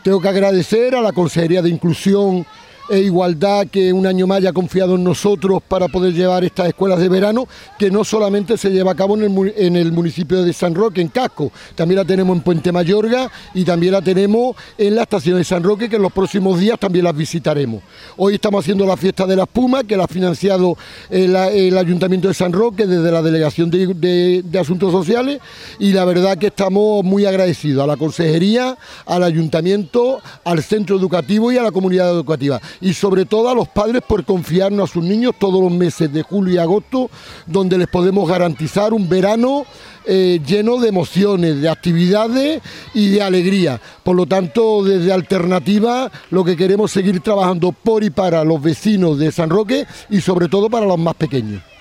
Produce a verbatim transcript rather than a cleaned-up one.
Tengo que agradecer a la Consejería de Inclusión e Igualdad, que un año más haya confiado en nosotros para poder llevar estas escuelas de verano, que no solamente se lleva a cabo en el, en el municipio de San Roque, en Casco, también la tenemos en Puente Mayorga y también la tenemos en la estación de San Roque, que en los próximos días también las visitaremos. Hoy estamos haciendo la fiesta de la espuma, que la ha financiado el, el Ayuntamiento de San Roque desde la Delegación de, de, de Asuntos Sociales, y la verdad que estamos muy agradecidos a la Consejería, al Ayuntamiento, al centro educativo y a la comunidad educativa. Y sobre todo a los padres por confiarnos a sus niños todos los meses de julio y agosto, donde les podemos garantizar un verano eh, lleno de emociones, de actividades y de alegría. Por lo tanto, desde Alternativa, lo que queremos es seguir trabajando por y para los vecinos de San Roque y sobre todo para los más pequeños.